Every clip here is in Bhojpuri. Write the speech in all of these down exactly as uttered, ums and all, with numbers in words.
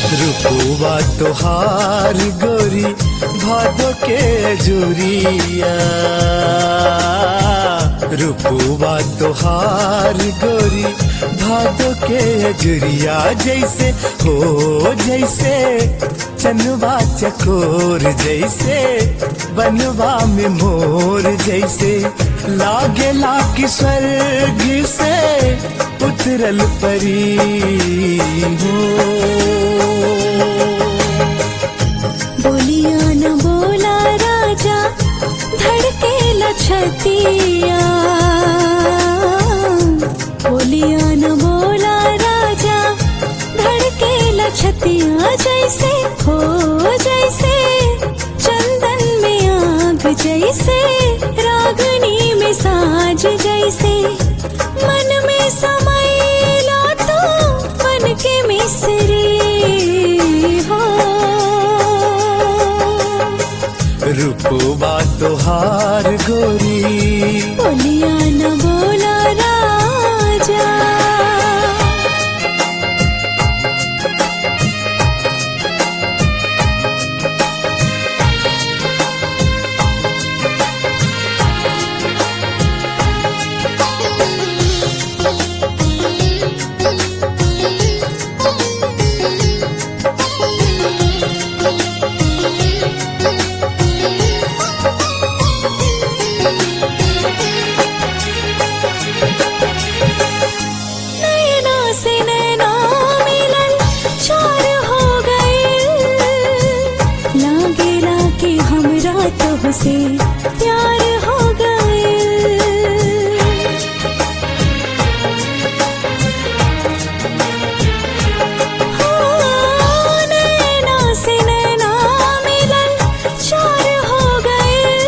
रूपुआ तोहार गोरी भादो के जुरिया, रूपुआ तोहार गोरी भादो के जुरिया, जैसे हो जैसे चनवा चकोर, जैसे बनवा में मोर, जैसे लागे लागी स्वर्ग से उतरल परी हो। बोलिया न बोला राजा धड़के लछतिया, बोलिया न बोला राजा धड़के लछतिया, जैसे हो जैसे चंदन में आग, जैसे रागनी में साज, जैसे मन में समाइला तो मन के मिसरी हो। रूपुआ तोहार गोरी बोलिया न बोला राजा। से प्यार हो गए, हाँ, नैना से नैना मिलन चार हो गए,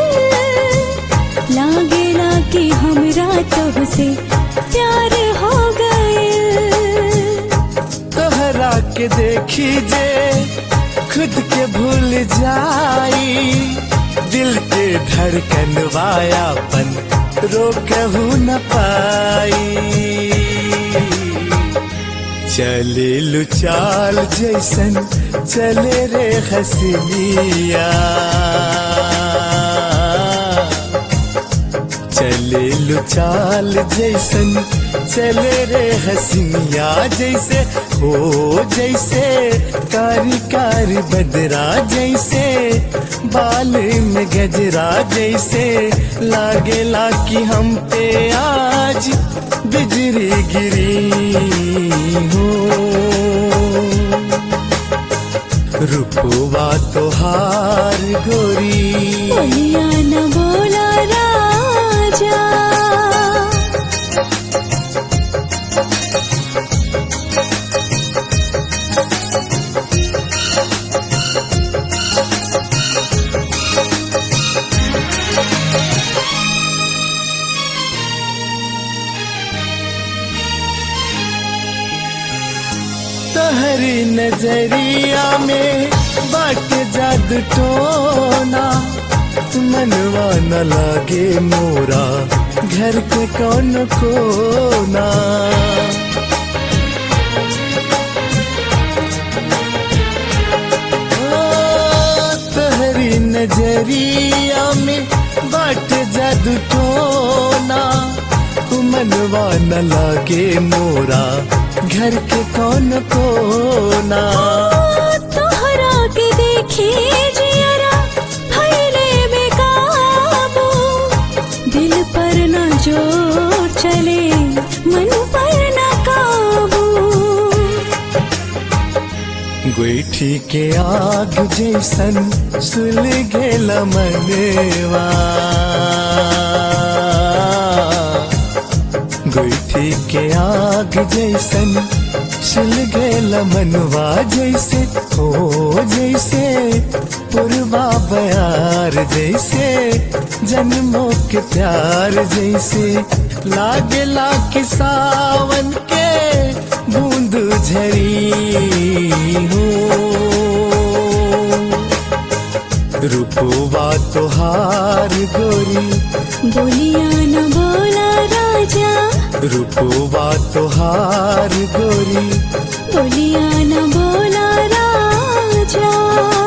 लागे लागे हमरा तो से प्यार हो गए। तोहरा के देखी जे खुद के भूल जाई, दिल के धड़कन वायापन रोकहू न पाई, चले लू चाल जैसन चले रे हसीनिया, चले लू चाल जैसन चले रे हसीनिया, जैसे हो जैसे कारी कारी बदरा, जैसे बाल में गजरा, जैसे लागेला कि हम पे आज बिजली गिरी हो। रूपुआ तोहार गोरी बोलिया न बोला राजा। तोहरी नजरिया में बाट जादू टोना, मनवा न लागे मोरा घर के कौन कोना, तोहरी नजरिया में बाट जादू टोना, मनवा न लागे मोरा घर के कौन कोना। तोहरा के देखे जियरा भइले बेकाबू, दिल पर न जोर चले मन पर न काबू, गोईठी के आग जैसन सुलगेल मनवा, गोईठी के आग जैसन सुलगेल मनवा, जैसे हो जैसे पुरवा बयार, जैसे जन्मों के प्यार, जैसे लागेला कि सावन के बूंद झरी हो। रूपुआ तोहार गोरी बोलिया न बोला राजा, रूपुआ तोहार गोरी बोलिया न बोला राजा। जा